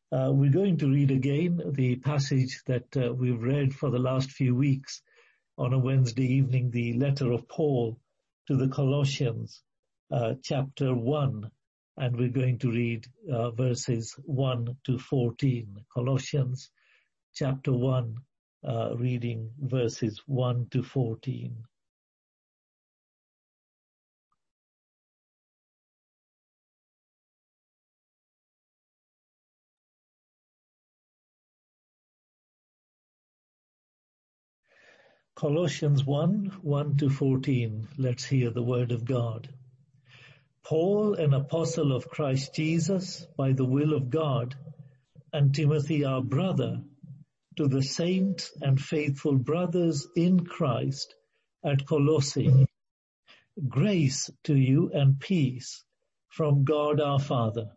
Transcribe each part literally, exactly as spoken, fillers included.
Uh, we're going to read again the passage that uh, we've read for the last few weeks on a Wednesday evening, the letter of Paul to the Colossians, uh, chapter one, and we're going to read uh, verses one to fourteen. Colossians chapter one, uh, reading verses one to fourteen. Colossians one, one to fourteen. Let's hear the word of God. Paul, an apostle of Christ Jesus, by the will of God, and Timothy, our brother, to the saints and faithful brothers in Christ at Colossae, grace to you and peace from God our Father.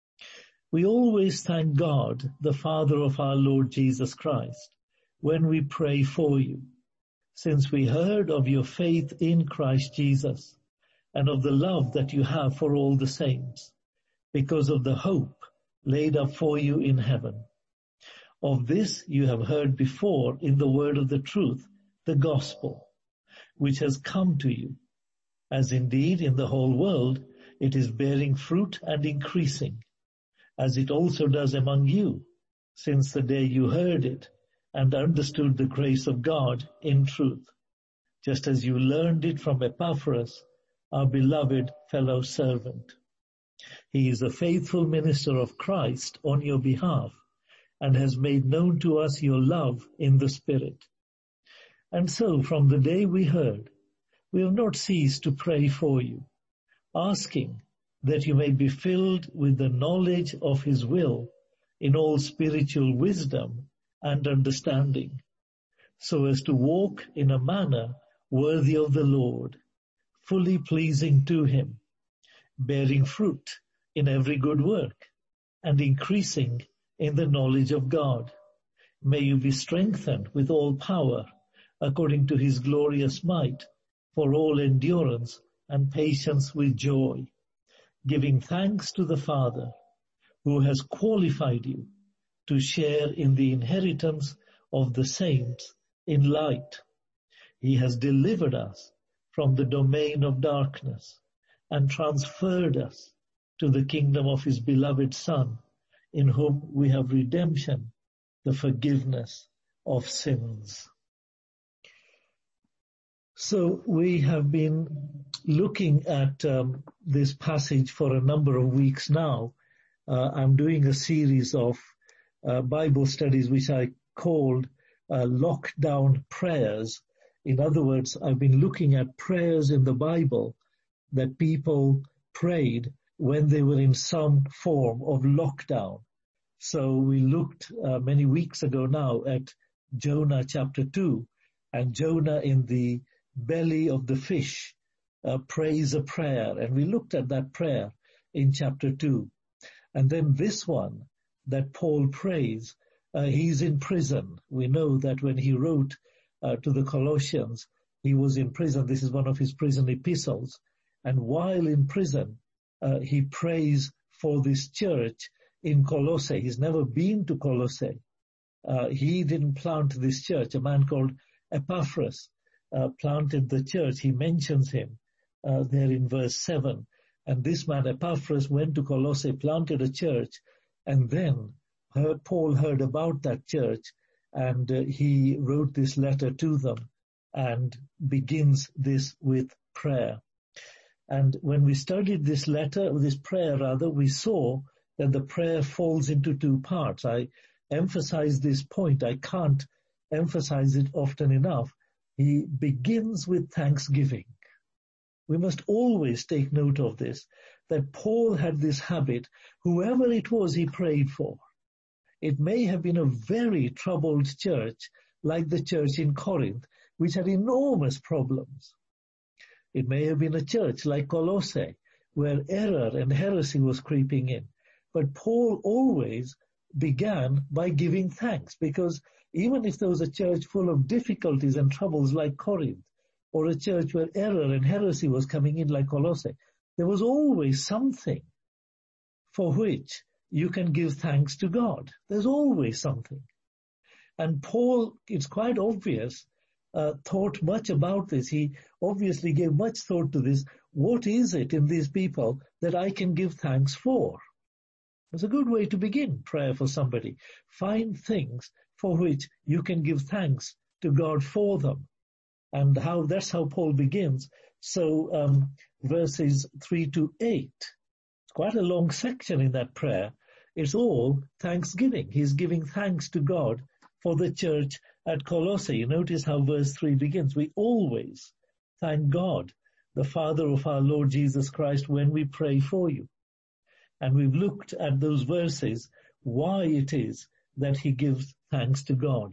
We always thank God, the Father of our Lord Jesus Christ, when we pray for you, since we heard of your faith in Christ Jesus and of the love that you have for all the saints, because of the hope laid up for you in heaven. Of this you have heard before in the word of the truth, the gospel, which has come to you, as indeed in the whole world it is bearing fruit and increasing, as it also does among you, since the day you heard it and understood the grace of God in truth, just as you learned it from Epaphras, our beloved fellow servant. He is a faithful minister of Christ on your behalf and has made known to us your love in the Spirit. And so from the day we heard, we have not ceased to pray for you, asking that you may be filled with the knowledge of his will in all spiritual wisdom and understanding, so as to walk in a manner worthy of the Lord, fully pleasing to him, bearing fruit in every good work, and increasing in the knowledge of God. May you be strengthened with all power, according to his glorious might, for all endurance and patience with joy, giving thanks to the Father, who has qualified you to share in the inheritance of the saints in light. He has delivered us from the domain of darkness and transferred us to the kingdom of his beloved Son, in whom we have redemption, the forgiveness of sins. So we have been looking at um, this passage for a number of weeks now. Uh, I'm doing a series of uh, Bible studies which I called uh, lockdown prayers. In other words, I've been looking at prayers in the Bible that people prayed when they were in some form of lockdown. So we looked uh, many weeks ago now at Jonah chapter two, and Jonah in the belly of the fish uh, prays a prayer, and we looked at that prayer in chapter two. And then this one that Paul prays, uh, he's in prison. We know that when he wrote uh, to the Colossians, he was in prison. This is one of his prison epistles. And while in prison, uh, he prays for this church in Colossae. He's never been to Colossae. Uh, he didn't plant this church. A man called Epaphras uh, planted the church. He mentions him uh, there in verse seven. And this man Epaphras went to Colossae, planted a church, and then heard, Paul heard about that church, and uh, he wrote this letter to them and begins this with prayer. And when we studied this letter, this prayer rather, we saw that the prayer falls into two parts. I emphasize this point. I can't emphasize it often enough. He begins with thanksgiving. We must always take note of this, that Paul had this habit, whoever it was he prayed for. It may have been a very troubled church, like the church in Corinth, which had enormous problems. It may have been a church like Colossae, where error and heresy was creeping in. But Paul always began by giving thanks, because even if there was a church full of difficulties and troubles like Corinth, or a church where error and heresy was coming in like Colossae, there was always something for which you can give thanks to God. There's always something. And Paul, it's quite obvious, uh, thought much about this. He obviously gave much thought to this. What is it in these people that I can give thanks for? It's a good way to begin prayer for somebody. Find things for which you can give thanks to God for them. And how that's how Paul begins. So um, verses three to eight, it's quite a long section in that prayer. It's all thanksgiving. He's giving thanks to God for the church at Colossae. You notice how verse three begins. We always thank God, the Father of our Lord Jesus Christ, when we pray for you. And we've looked at those verses, why it is that he gives thanks to God.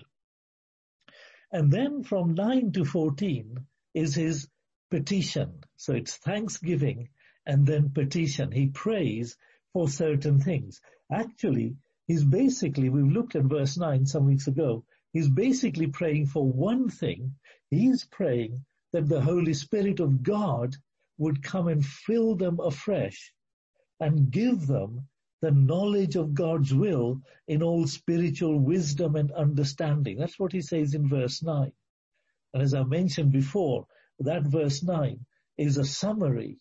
And then from nine to fourteen is his petition. So it's thanksgiving and then petition. He prays for certain things. Actually, he's basically, we've looked at verse nine some weeks ago, he's basically praying for one thing. He's praying that the Holy Spirit of God would come and fill them afresh and give them the knowledge of God's will in all spiritual wisdom and understanding. That's what he says in verse nine. And as I mentioned before, that verse nine is a summary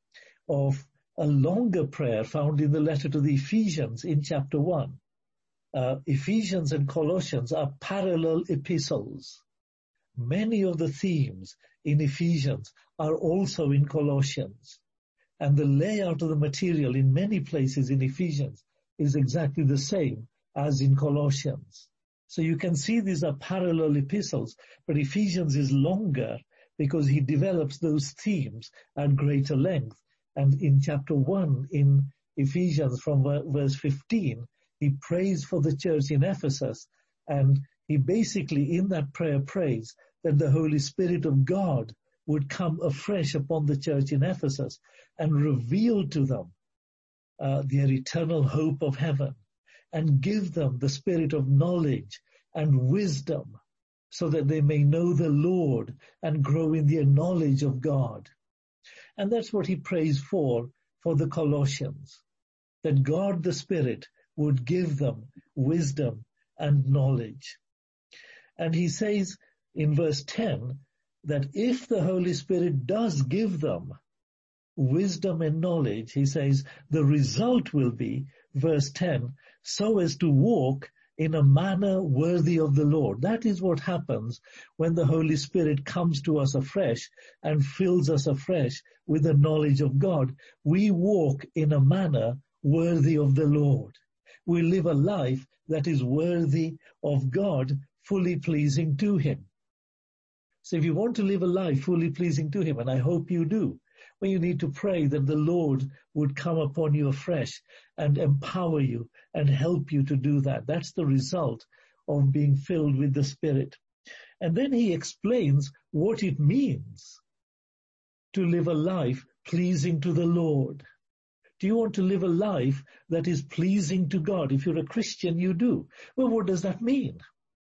of a longer prayer found in the letter to the Ephesians in chapter one. Uh, Ephesians and Colossians are parallel epistles. Many of the themes in Ephesians are also in Colossians. And the layout of the material in many places in Ephesians is exactly the same as in Colossians. So you can see these are parallel epistles, but Ephesians is longer because he develops those themes at greater length. And in chapter one in Ephesians from verse fifteen, he prays for the church in Ephesus, and he basically in that prayer prays that the Holy Spirit of God would come afresh upon the church in Ephesus and reveal to them uh, their eternal hope of heaven and give them the spirit of knowledge and wisdom so that they may know the Lord and grow in their knowledge of God. And that's what he prays for, for the Colossians, that God the Spirit would give them wisdom and knowledge. And he says in verse ten, that if the Holy Spirit does give them wisdom and knowledge, he says, the result will be, verse ten, so as to walk in a manner worthy of the Lord. That is what happens when the Holy Spirit comes to us afresh and fills us afresh with the knowledge of God. We walk in a manner worthy of the Lord. We live a life that is worthy of God, fully pleasing to him. So if you want to live a life fully pleasing to him, and I hope you do, well, you need to pray that the Lord would come upon you afresh and empower you and help you to do that. That's the result of being filled with the Spirit. And then he explains what it means to live a life pleasing to the Lord. Do you want to live a life that is pleasing to God? If you're a Christian, you do. Well, what does that mean?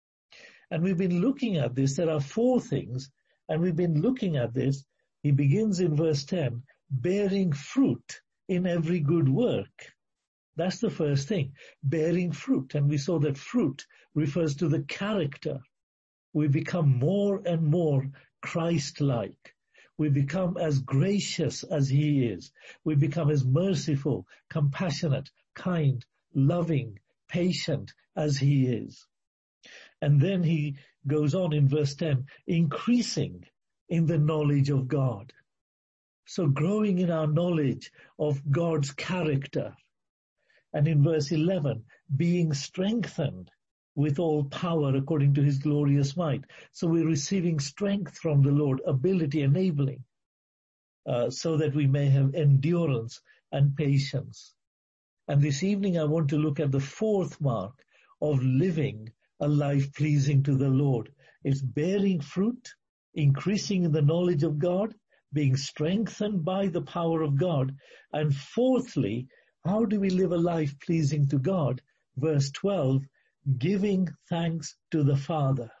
And we've been looking at this. There are four things, and we've been looking at this. He begins in verse ten, bearing fruit in every good work. That's the first thing, bearing fruit. And we saw that fruit refers to the character. We become more and more Christ-like. We become as gracious as he is. We become as merciful, compassionate, kind, loving, patient as he is. And then he goes on in verse ten, increasing in the knowledge of God. So growing in our knowledge of God's character. And in verse eleven, being strengthened with all power according to his glorious might. So we're receiving strength from the Lord, ability, enabling, uh, so that we may have endurance and patience. And this evening I want to look at the fourth mark of living a life pleasing to the Lord. It's bearing fruit, increasing in the knowledge of God, being strengthened by the power of God. And fourthly, how do we live a life pleasing to God? Verse twelve, giving thanks to the Father,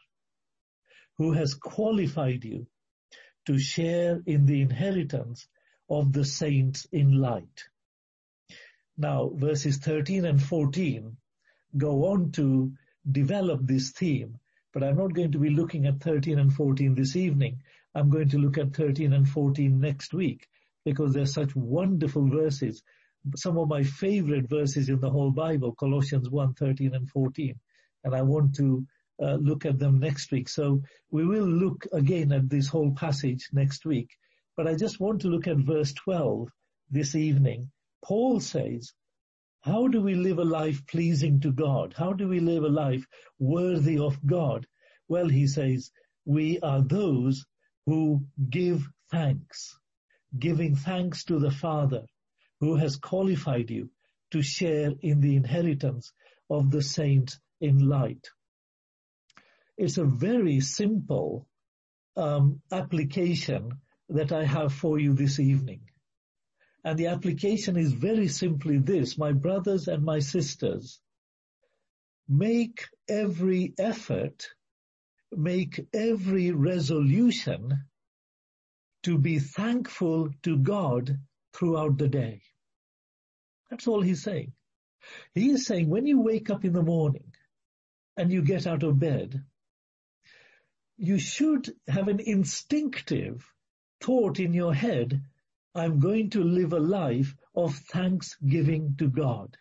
who has qualified you to share in the inheritance of the saints in light. Now, verses thirteen and fourteen go on to develop this theme, but I'm not going to be looking at thirteen and fourteen this evening. I'm going to look at thirteen and fourteen next week, because they're such wonderful verses. Some of my favorite verses in the whole Bible, Colossians one, thirteen and fourteen. And I want to uh, look at them next week. So we will look again at this whole passage next week. But I just want to look at verse twelve this evening. Paul says, how do we live a life pleasing to God? How do we live a life worthy of God? Well, he says, we are those who give thanks, giving thanks to the Father who has qualified you to share in the inheritance of the saints in light. It's a very simple um, application that I have for you this evening. And the application is very simply this: my brothers and my sisters, make every effort, make every resolution to be thankful to God throughout the day. That's all he's saying. He is saying when you wake up in the morning and you get out of bed, you should have an instinctive thought in your head, I'm going to live a life of thanksgiving to God.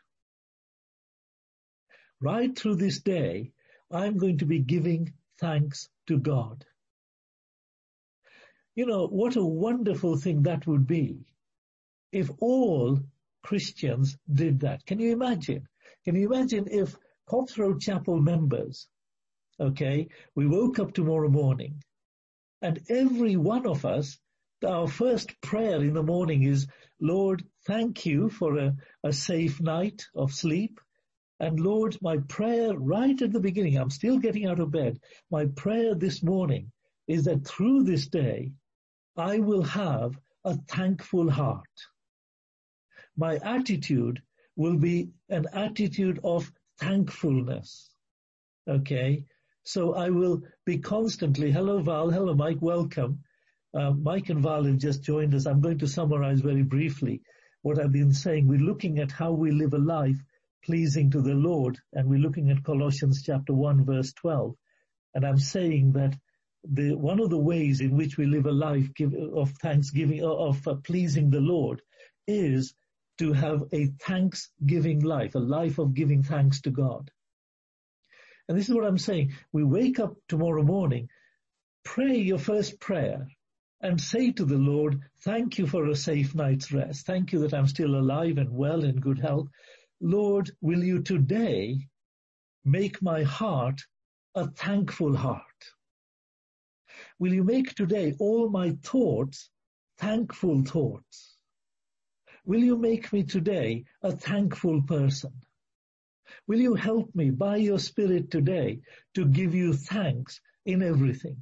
Right through this day, I'm going to be giving thanks to God. You know, what a wonderful thing that would be if all Christians did that. Can you imagine? Can you imagine if Copthrow Chapel members, okay, we woke up tomorrow morning and every one of us, our first prayer in the morning is, Lord, thank you for a, a safe night of sleep. And Lord, my prayer right at the beginning, I'm still getting out of bed. My prayer this morning is that through this day, I will have a thankful heart. My attitude will be an attitude of thankfulness. Okay? So I will be constantly, hello Val, hello Mike, welcome. Uh, Mike and Val have just joined us. I'm going to summarize very briefly what I've been saying. We're looking at how we live a life pleasing to the Lord, and we're looking at Colossians chapter one, verse twelve. And I'm saying that the one of the ways in which we live a life give, of thanksgiving, of uh, pleasing the Lord, is to have a thanksgiving life, a life of giving thanks to God. And this is what I'm saying. We wake up tomorrow morning, pray your first prayer, and say to the Lord, thank you for a safe night's rest. Thank you that I'm still alive and well in good health. Lord, will you today make my heart a thankful heart? Will you make today all my thoughts thankful thoughts? Will you make me today a thankful person? Will you help me by your Spirit today to give you thanks in everything?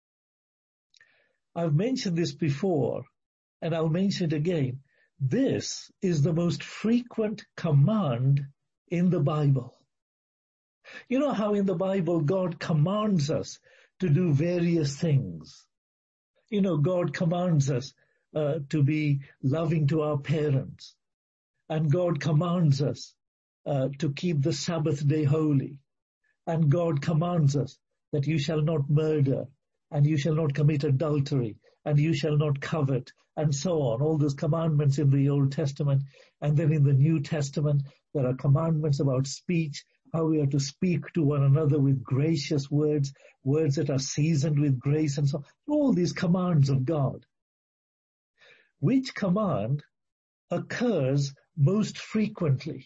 I've mentioned this before, and I'll mention it again. This is the most frequent command in the Bible. You know how in the Bible God commands us to do various things. You know, God commands us uh, to be loving to our parents. And God commands us uh, to keep the Sabbath day holy. And God commands us that you shall not murder, and you shall not commit adultery, and you shall not covet, and so on. All those commandments in the Old Testament. And then in the New Testament, there are commandments about speech, how we are to speak to one another with gracious words, words that are seasoned with grace, and so on. All these commands of God. Which command occurs most frequently?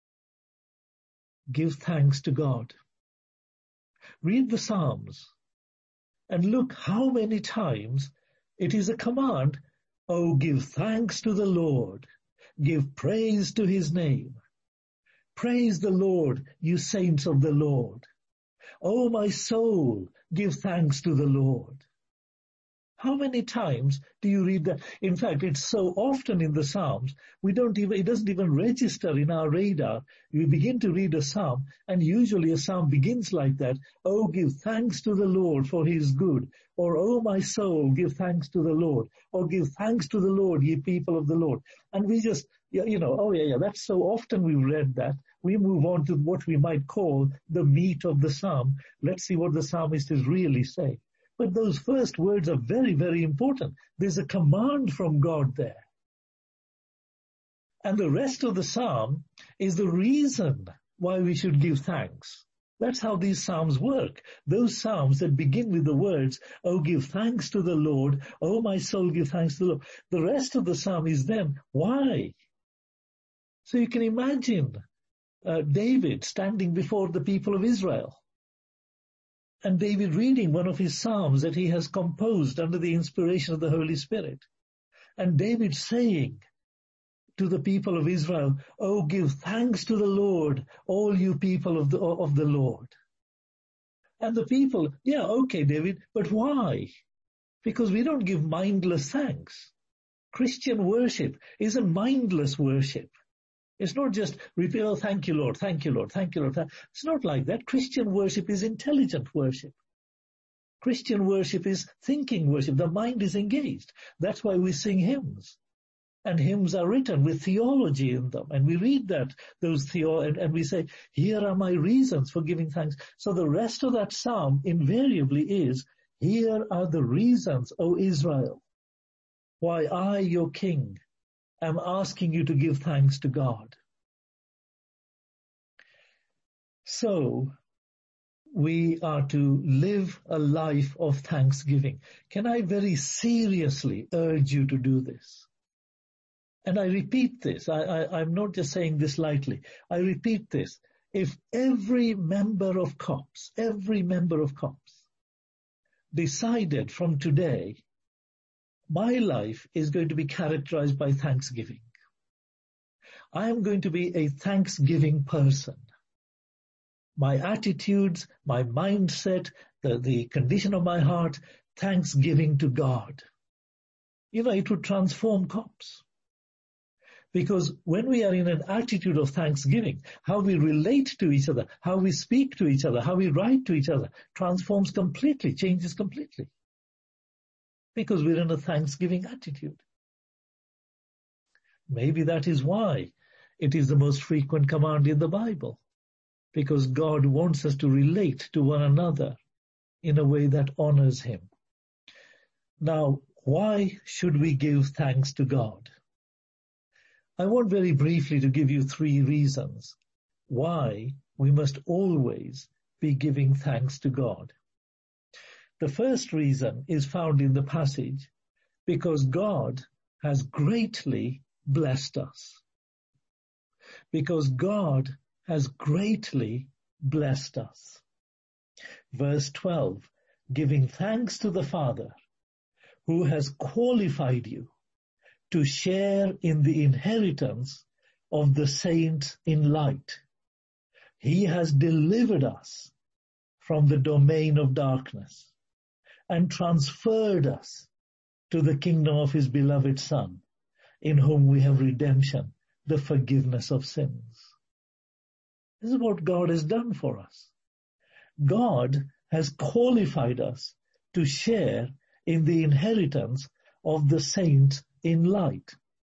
Give thanks to God. Read the Psalms and look how many times it is a command. Oh, give thanks to the Lord. Give praise to his name. Praise the Lord, you saints of the Lord. Oh, my soul, give thanks to the Lord. How many times do you read that? In fact, it's so often in the Psalms, we don't even, it doesn't even register in our radar. We begin to read a Psalm, and usually a Psalm begins like that. Oh, give thanks to the Lord, for he is good. Or, oh, my soul, give thanks to the Lord. Or, give thanks to the Lord, ye people of the Lord. And we just Yeah, you know, oh yeah, yeah, that's so often we've read that. We move on to what we might call the meat of the psalm. Let's see what the psalmist is really saying. But those first words are very, very important. There's a command from God there. And the rest of the psalm is the reason why we should give thanks. That's how these psalms work. Those psalms that begin with the words, oh, give thanks to the Lord. Oh, my soul, give thanks to the Lord. The rest of the psalm is then, why? So you can imagine uh, David standing before the people of Israel. And David reading one of his psalms that he has composed under the inspiration of the Holy Spirit. And David saying to the people of Israel, oh, give thanks to the Lord, all you people of the, of the Lord. And the people, yeah, okay, David, but why? Because we don't give mindless thanks. Christian worship isn't mindless worship. It's not just repeat, oh, thank you, Lord, thank you, Lord, thank you, Lord. It's not like that. Christian worship is intelligent worship. Christian worship is thinking worship. The mind is engaged. That's why we sing hymns. And hymns are written with theology in them. And we read that, those theo, and, and we say, here are my reasons for giving thanks. So the rest of that psalm invariably is, here are the reasons, O Israel, why I, your king, am asking you to give thanks to God. So we are to live a life of thanksgiving. Can I very seriously urge you to do this? And I repeat this. I, I, I'm not just saying this lightly. I repeat this. If every member of COPS, every member of COPS decided from today, my life is going to be characterized by thanksgiving. I am going to be a thanksgiving person. My attitudes, my mindset, the, the condition of my heart, thanksgiving to God. You know, it would transform COPS. Because when we are in an attitude of thanksgiving, how we relate to each other, how we speak to each other, how we write to each other, transforms completely, changes completely. Because we're in a thanksgiving attitude. Maybe that is why it is the most frequent command in the Bible. Because God wants us to relate to one another in a way that honors him. Now, why should we give thanks to God? I want very briefly to give you three reasons why we must always be giving thanks to God. The first reason is found in the passage, because God has greatly blessed us. Because God has greatly blessed us. Verse twelve, giving thanks to the Father who has qualified you to share in the inheritance of the saints in light. He has delivered us from the domain of darkness and transferred us to the kingdom of his beloved Son, in whom we have redemption, the forgiveness of sins. This is what God has done for us. God has qualified us to share in the inheritance of the saints in light.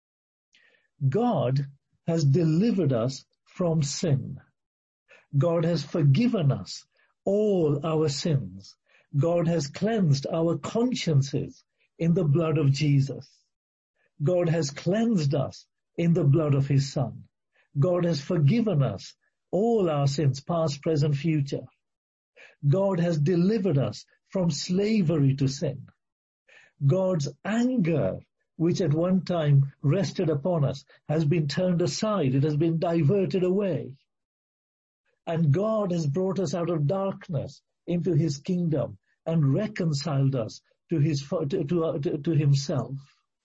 God has delivered us from sin. God has forgiven us all our sins. God has cleansed our consciences in the blood of Jesus. God has cleansed us in the blood of his Son. God has forgiven us all our sins, past, present, future. God has delivered us from slavery to sin. God's anger, which at one time rested upon us, has been turned aside. It has been diverted away. And God has brought us out of darkness into his kingdom and reconciled us to his to, to, to, to himself.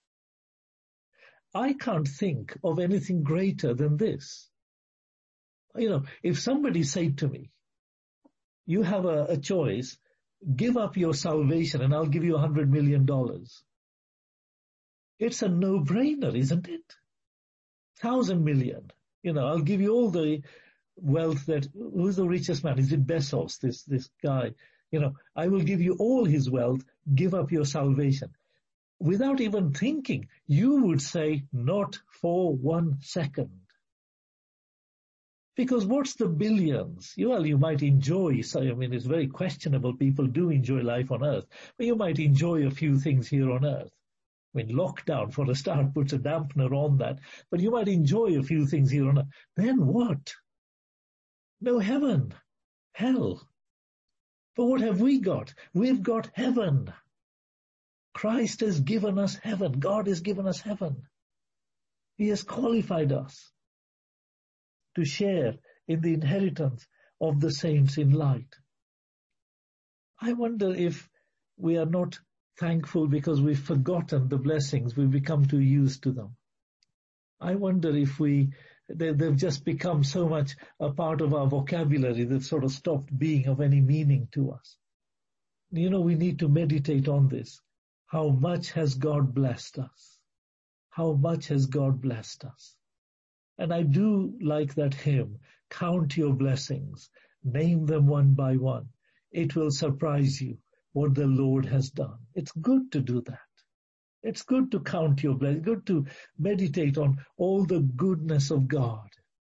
I can't think of anything greater than this. You know, if somebody said to me, you have a, a choice, give up your salvation and I'll give you a hundred million dollars. It's a no-brainer, isn't it? Thousand million. You know, I'll give you all the wealth that, who's the richest man? Is it Bezos, this, this guy? You know, I will give you all his wealth, give up your salvation. without even thinking, you would say, not for one second. Because what's the billions? Well, you might enjoy, so I mean, it's very questionable. People do enjoy life on earth, but you might enjoy a few things here on earth. I mean, lockdown, for a start, puts a dampener on that, but you might enjoy a few things here on earth. Then what? No heaven, hell. But what have we got? We've got heaven. Christ has given us heaven. God has given us heaven. He has qualified us to share in the inheritance of the saints in light. I wonder if we are not thankful because we've forgotten the blessings. We've become too used to them. I wonder if we, they, they've just become so much a part of our vocabulary, they've sort of stopped being of any meaning to us. You know, we need to meditate on this. How much has God blessed us? How much has God blessed us? And I do like that hymn, count your blessings, name them one by one. It will surprise you what the Lord has done. It's good to do that. It's good to count your blessings, good to meditate on all the goodness of God.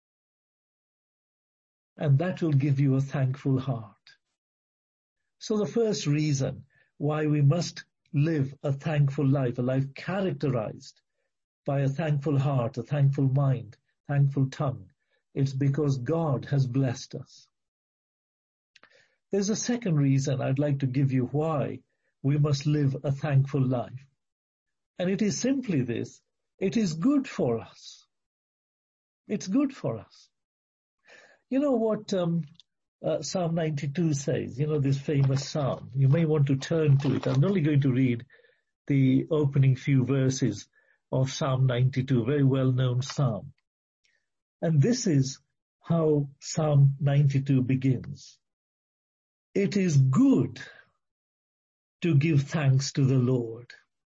And that will give you a thankful heart. So the first reason why we must live a thankful life, a life characterized by a thankful heart, a thankful mind, thankful tongue, it's because God has blessed us. There's a second reason I'd like to give you why we must live a thankful life. And it is simply this, it is good for us. It's good for us. You know what um, uh, Psalm ninety-two says, you know, this famous psalm. You may want to turn to it. I'm only going to read the opening few verses of Psalm ninety-two, a very well-known psalm. And this is how Psalm ninety-two begins. It is good to give thanks to the Lord.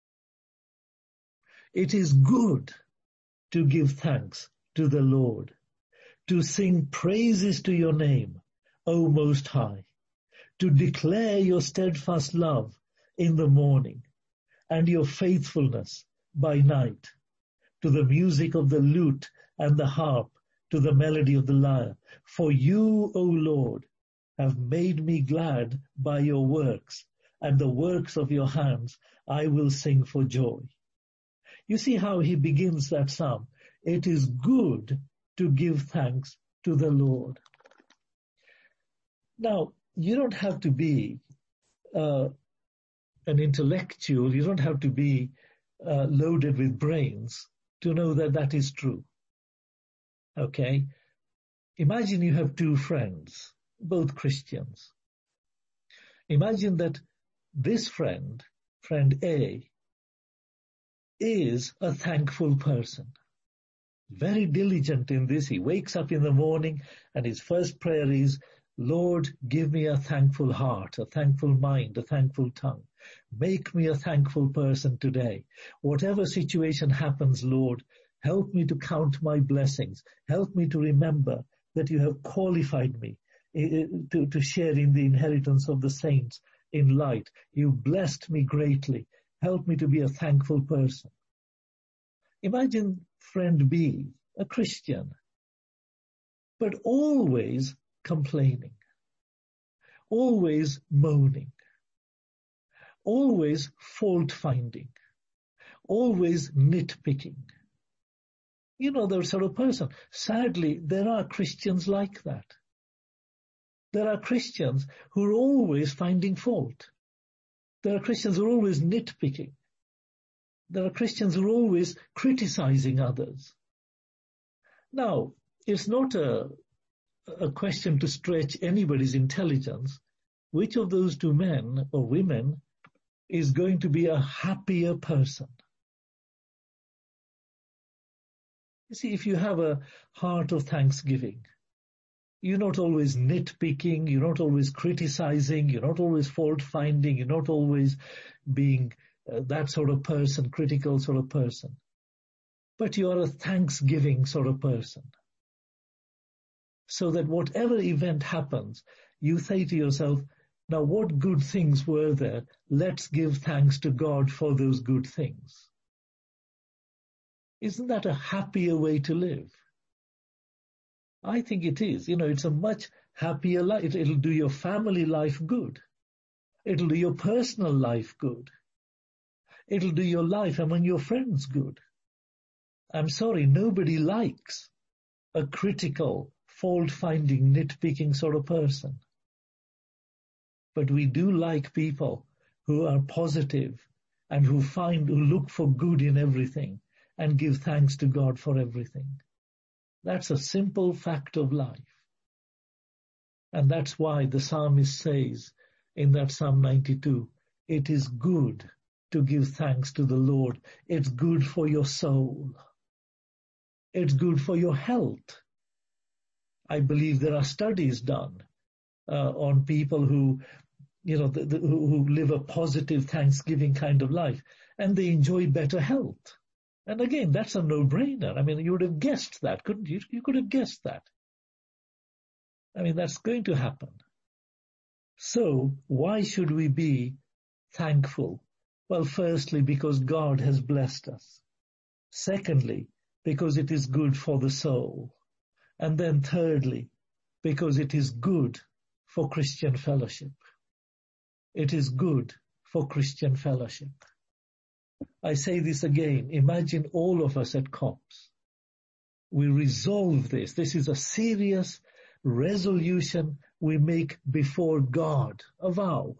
It is good to give thanks to the Lord, to sing praises to your name, O Most High, to declare your steadfast love in the morning and your faithfulness by night, to the music of the lute and the harp, to the melody of the lyre. For you, O Lord, have made me glad by your works, and the works of your hands I will sing for joy. You see how he begins that psalm. It is good to give thanks to the Lord. Now, you don't have to be uh, an intellectual, you don't have to be uh, loaded with brains to know that that is true. Okay? Imagine you have two friends, both Christians. Imagine that this friend, friend A, is a thankful person. Very diligent in this. He wakes up in the morning and his first prayer is, Lord, give me a thankful heart, a thankful mind, a thankful tongue. Make me a thankful person today. Whatever situation happens, Lord, help me to count my blessings. Help me to remember that you have qualified me to, to share in the inheritance of the saints in light. You blessed me greatly. Help me to be a thankful person. Imagine friend B, a Christian, but always complaining, always moaning, always fault-finding, always nitpicking. You know, that sort of person. Sadly, there are Christians like that. There are Christians who are always finding fault. There are Christians who are always nitpicking. There are Christians who are always criticizing others. Now, it's not a, a question to stretch anybody's intelligence. Which of those two men or women is going to be a happier person? You see, if you have a heart of thanksgiving, you're not always nitpicking, you're not always criticizing, you're not always fault-finding, you're not always being uh, that sort of person, critical sort of person. But you are a thanksgiving sort of person. So that whatever event happens, you say to yourself, Now, what good things were there? Let's give thanks to God for those good things. Isn't that a happier way to live? I think it is. You know, it's a much happier life. It'll do your family life good. It'll do your personal life good. It'll do your life among your friends good. I'm sorry, nobody likes a critical, fault-finding, nitpicking sort of person. But we do like people who are positive and who find, who look for good in everything and give thanks to God for everything. That's a simple fact of life. And that's why the psalmist says in that Psalm ninety-two, it is good to give thanks to the Lord. It's good for your soul. It's good for your health. I believe there are studies done uh, on people who, you know, the, the, who, who live a positive Thanksgiving kind of life, and they enjoy better health. And again, that's a no-brainer. I mean, you would have guessed that, couldn't you? You could have guessed that. I mean, that's going to happen. So why should we be thankful? Well, firstly, because God has blessed us. Secondly, because it is good for the soul. And then thirdly, because it is good for Christian fellowship. It is good for Christian fellowship. I say this again. Imagine all of us at COPS. We resolve this. This is a serious resolution we make before God, a vow.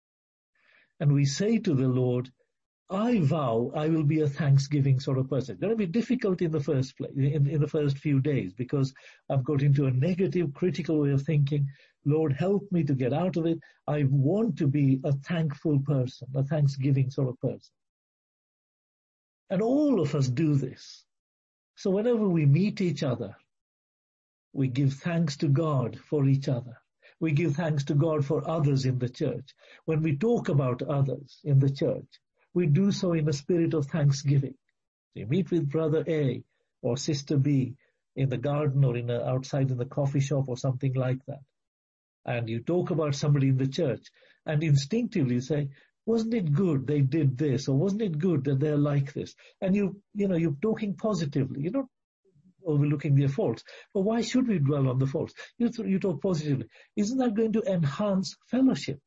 And we say to the Lord, I vow I will be a thanksgiving sort of person. It's going to be difficult in the first place, in, in the first few days, because I've got into a negative, critical way of thinking. Lord, help me to get out of it. I want to be a thankful person, a thanksgiving sort of person. And all of us do this. So whenever we meet each other, we give thanks to God for each other. We give thanks to God for others in the church. When we talk about others in the church, we do so in a spirit of thanksgiving. So you meet with brother A or sister B in the garden or in a, outside in the coffee shop or something like that. And you talk about somebody in the church and instinctively say, wasn't it good they did this? Or wasn't it good that they're like this? And you, you know, you're talking positively. You're not overlooking their faults. But why should we dwell on the faults? You, you talk positively. Isn't that going to enhance fellowship?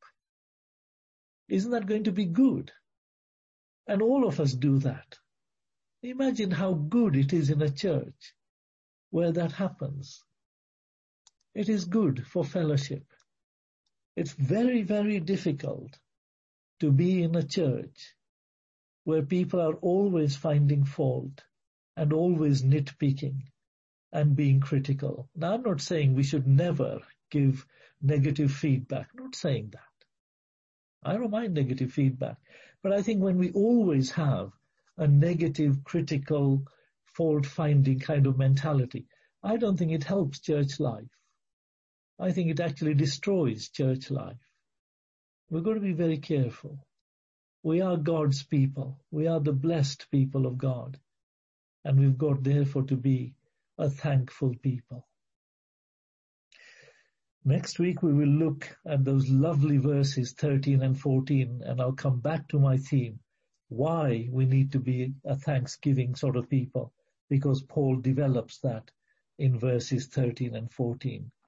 Isn't that going to be good? And all of us do that. Imagine how good it is in a church where that happens. It is good for fellowship. It's very, very difficult to be in a church where people are always finding fault and always nitpicking and being critical. Now, I'm not saying we should never give negative feedback. I'm not saying that. I don't mind negative feedback. But I think when we always have a negative, critical, fault-finding kind of mentality, I don't think it helps church life. I think it actually destroys church life. We've got to be very careful. We are God's people. We are the blessed people of God. And we've got, therefore, to be a thankful people. Next week, we will look at those lovely verses thirteen and fourteen, and I'll come back to my theme, why we need to be a thanksgiving sort of people, because Paul develops that in verses thirteen and fourteen.